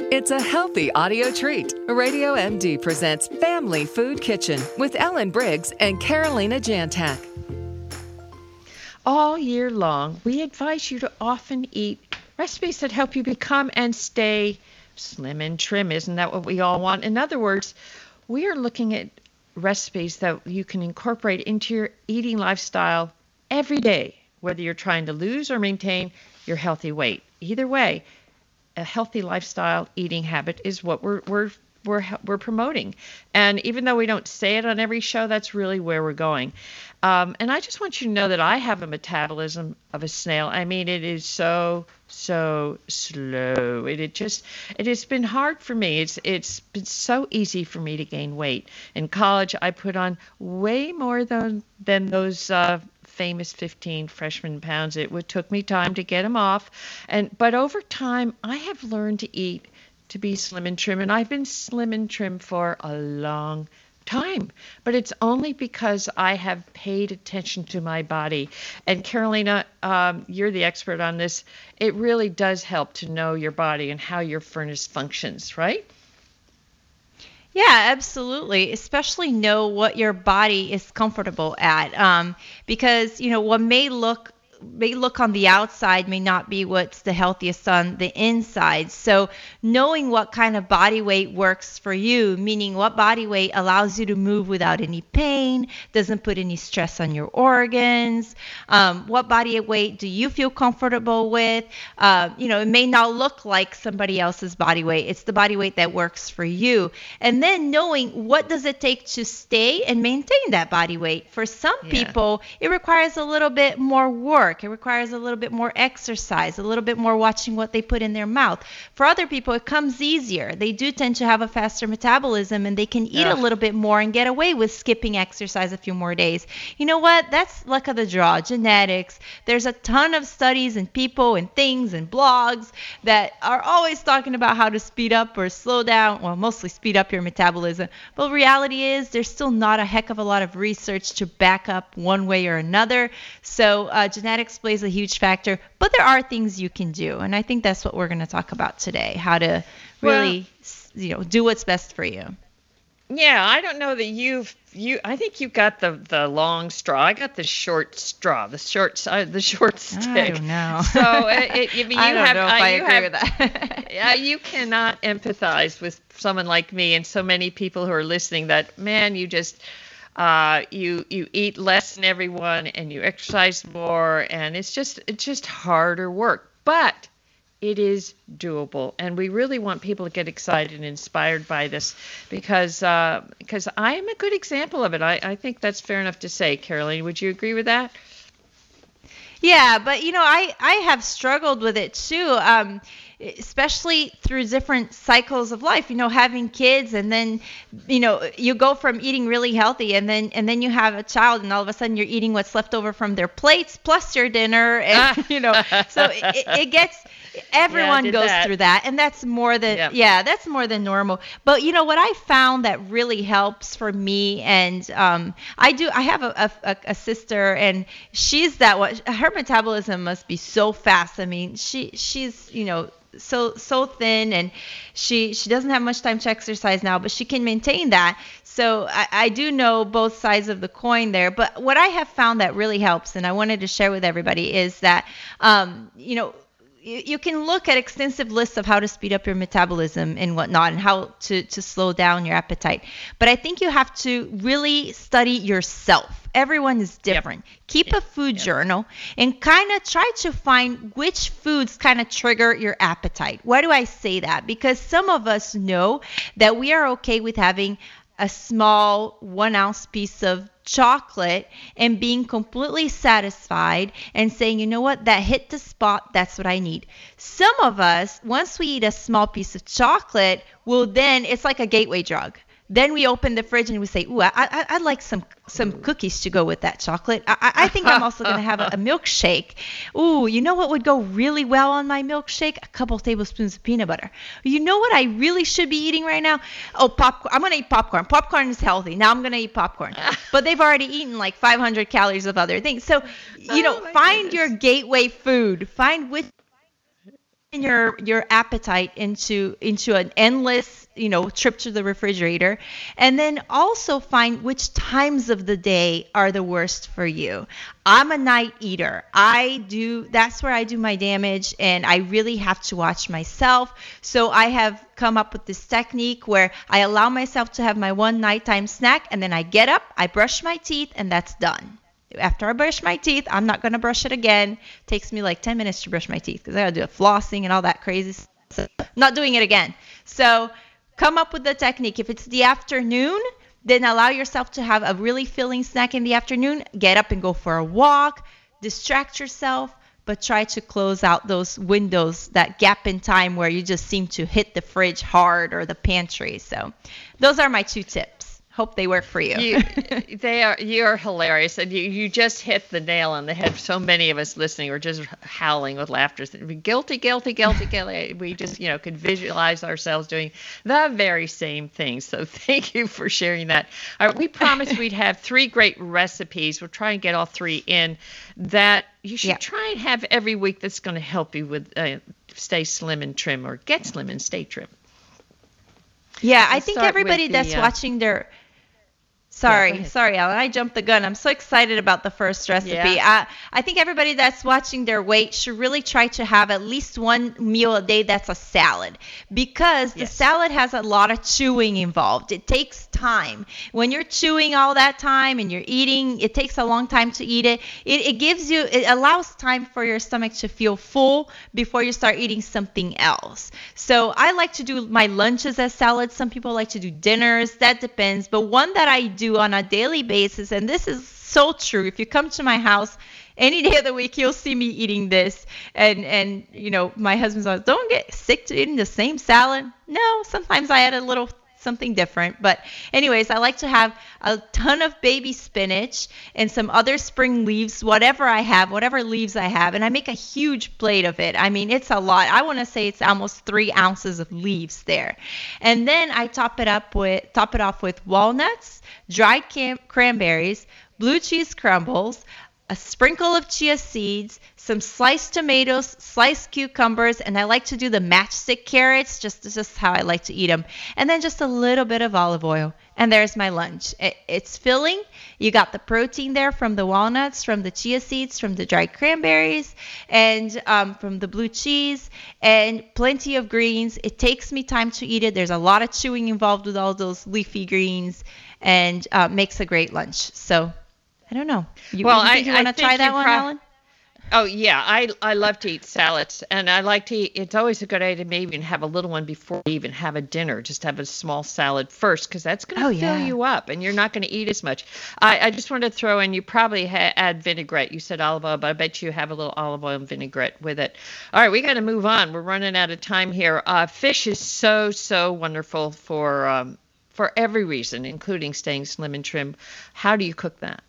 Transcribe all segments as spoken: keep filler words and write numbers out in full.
It's a healthy audio treat. Radio M D presents Family Food Kitchen with Ellen Briggs and Carolina Jantak. All year long, we advise you to often eat recipes that help you become and stay slim and trim. Isn't that what we all want? In other words, we are looking at recipes that you can incorporate into your eating lifestyle every day, whether you're trying to lose or maintain your healthy weight. Either way, a healthy lifestyle eating habit is what we're we're we're we're promoting. And even though we don't say it on every show, that's really where we're going. Um, and I just want you to know that I have a metabolism of a snail. I mean, it is so so slow. It, it just it has been hard for me. It's it's been so easy for me to gain weight. In college, I put on way more than than those uh, famous fifteen freshman pounds. It would took me time to get them off, and but over time I have learned to eat to be slim and trim, and I've been slim and trim for a long time. But it's only because I have paid attention to my body. And Carolina, um, you're the expert on this. It really does help to know your body and how your furnace functions, right? Yeah, absolutely. Especially know what your body is comfortable at. Um, because, you know, what may look may look on the outside may not be what's the healthiest on the inside. So knowing what kind of body weight works for you, meaning what body weight allows you to move without any pain, doesn't put any stress on your organs, um, what body weight do you feel comfortable with? Uh, you know, it may not look like somebody else's body weight. It's the body weight that works for you. And then knowing what does it take to stay and maintain that body weight. For some Yeah. people, it requires a little bit more work. It requires a little bit more exercise, a little bit more watching what they put in their mouth. For other people, it comes easier. They do tend to have a faster metabolism, and they can eat Ugh. a little bit more and get away with skipping exercise a few more days. You know what? That's luck of the draw, genetics. There's a ton of studies and people and things and blogs that are always talking about how to speed up or slow down, well, mostly speed up your metabolism. But reality is there's still not a heck of a lot of research to back up one way or another. So uh, genetics plays a huge factor, but there are things you can do. And I think that's what we're going to talk about today, how to really, well, you know, do what's best for you. Yeah, I don't know that you've you. I think you got the the long straw. I got the short straw, the short uh, the short stick. I don't know. So it, it, you, you I don't have, know if uh, I you agree have, with that. Yeah, you cannot empathize with someone like me and so many people who are listening. That man, you just. Uh, you you eat less than everyone, and you exercise more, and it's just it's just harder work, but it is doable, and we really want people to get excited and inspired by this because uh, because I am a good example of it. I, I think that's fair enough to say. Caroline, would you agree with that? Yeah, but you know, I, I have struggled with it too, um, especially through different cycles of life, you know, having kids, and then, you know, you go from eating really healthy, and then and then you have a child, and all of a sudden you're eating what's left over from their plates plus your dinner, and you know, so it, it gets everyone yeah, goes that. through that, and that's more than Yep. yeah, that's more than normal. But you know what I found that really helps for me, and um, I do I have a, a, a sister, and she's that one. Her metabolism must be so fast. I mean, she she's you know so so thin, and she she doesn't have much time to exercise now, but she can maintain that. So I, I do know both sides of the coin there. But what I have found that really helps, and I wanted to share with everybody, is that um, you know. You can look at extensive lists of how to speed up your metabolism and whatnot, and how to, to slow down your appetite. But I think you have to really study yourself. Everyone is different. Yep. Keep yep. a food yep. journal and kind of try to find which foods kind of trigger your appetite. Why do I say that? Because some of us know that we are okay with having a small one ounce piece of chocolate and being completely satisfied and saying, you know what, that hit the spot, that's what I need. Some of us, once we eat a small piece of chocolate, will then, it's like a gateway drug. Then we open the fridge and we say, ooh, I, I, I'd like some some cookies to go with that chocolate. I, I think I'm also going to have a, a milkshake. Ooh, you know what would go really well on my milkshake? A couple tablespoons of peanut butter. You know what I really should be eating right now? Oh, popcorn. I'm going to eat popcorn. Popcorn is healthy. Now I'm going to eat popcorn. But they've already eaten like five hundred calories of other things. So, you know, oh find goodness. your gateway food. Find which your your appetite into into an endless, you know, trip to the refrigerator. And then also find which times of the day are the worst for you. I'm a night eater. I do that's where I do my damage, and I really have to watch myself. So I have come up with this technique where I allow myself to have my one nighttime snack, and then I get up, I brush my teeth, and that's done. After I brush my teeth, I'm not going to brush it again. It takes me like ten minutes to brush my teeth because I got to do a flossing and all that crazy stuff. So I'm not doing it again. So come up with the technique. If it's the afternoon, then allow yourself to have a really filling snack in the afternoon. Get up and go for a walk. Distract yourself, but try to close out those windows, that gap in time where you just seem to hit the fridge hard or the pantry. So those are my two tips. Hope they work for you. you they are you are hilarious, and you, you just hit the nail on the head. So many of us listening are just howling with laughter. Guilty, guilty, guilty, guilty. We just, you know, could visualize ourselves doing the very same thing. So thank you for sharing that. All right, we promised we'd have three great recipes. We'll try and get all three in that you should yep. try and have every week. That's going to help you with uh, stay slim and trim, or get slim and stay trim. Yeah, I think everybody the, that's uh, watching their Sorry, yeah, sorry, Alan. I jumped the gun. I'm so excited about the first recipe. Yeah. Uh, I think everybody that's watching their weight should really try to have at least one meal a day that's a salad, because yes. the salad has a lot of chewing involved. It takes time. When you're chewing all that time and you're eating, it takes a long time to eat it. It, it gives you, it allows time for your stomach to feel full before you start eating something else. So I like to do my lunches as salads. Some people like to do dinners. That depends. But one that I do on a daily basis, and this is so true. If you come to my house any day of the week, you'll see me eating this. And, and you know, my husband's always, don't get sick to eating the same salad. No, sometimes I add a little something different. But anyways, I like to have a ton of baby spinach and some other spring leaves, whatever I have, whatever leaves I have. And I make a huge plate of it. I mean, it's a lot. I want to say it's almost three ounces of leaves there. And then I top it up with, top it off with walnuts, dried cam- cranberries, blue cheese crumbles, a sprinkle of chia seeds, some sliced tomatoes, sliced cucumbers, and I like to do the matchstick carrots, just, just how I like to eat them, and then just a little bit of olive oil. And there's my lunch. It, it's filling. You got the protein there from the walnuts, from the chia seeds, from the dried cranberries, and um, from the blue cheese, and plenty of greens. It takes me time to eat it. There's a lot of chewing involved with all those leafy greens, and uh, makes a great lunch. So I don't know. You, well, you think I, you want to try that one, pro- Ellen? Oh, yeah. I, I love to eat salads, and I like to eat, it's always a good idea to maybe even have a little one before you even have a dinner. Just have a small salad first, because that's going to oh, fill yeah. you up, and you're not going to eat as much. I, I just wanted to throw in, you probably ha- add vinaigrette. You said olive oil, but I bet you have a little olive oil and vinaigrette with it. All right, we got to move on. We're running out of time here. Uh, fish is so, so wonderful for um, for every reason, including staying slim and trim. How do you cook that?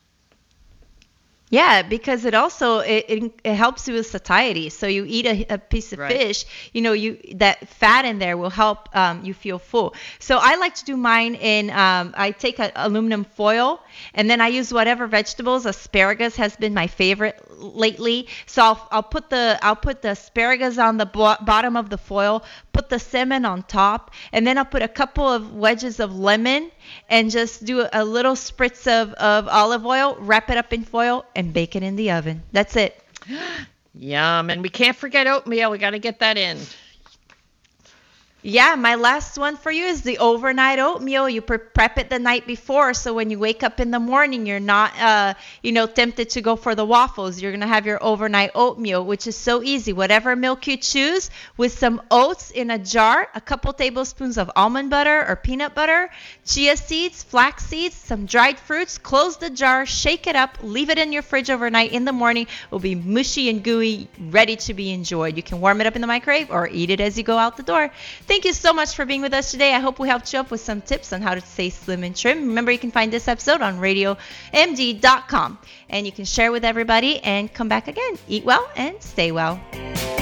Yeah, because it also it, it, it helps you with satiety. So you eat a, a piece of right. fish, you know, you that fat in there will help um, you feel full. So I like to do mine in um, I take a, aluminum foil, and then I use whatever vegetables. Asparagus has been my favorite lately. So I'll I'll put the I'll put the asparagus on the bo- bottom of the foil, put the salmon on top, and then I'll put a couple of wedges of lemon and just do a, a little spritz of, of olive oil, wrap it up in foil, and bake it in the oven. That's it. Yum. And we can't forget oatmeal. We got to get that in. Yeah, my last one for you is the overnight oatmeal. You pre- prep it the night before, so when you wake up in the morning, you're not, uh, you know, tempted to go for the waffles. You're gonna have your overnight oatmeal, which is so easy. Whatever milk you choose, with some oats in a jar, a couple tablespoons of almond butter or peanut butter, chia seeds, flax seeds, some dried fruits. Close the jar, shake it up, leave it in your fridge overnight. In the morning, it will be mushy and gooey, ready to be enjoyed. You can warm it up in the microwave or eat it as you go out the door. Thank you so much for being with us today. I hope we helped you up with some tips on how to stay slim and trim. Remember, you can find this episode on radio m d dot com, and you can share with everybody and come back again. Eat well and stay well.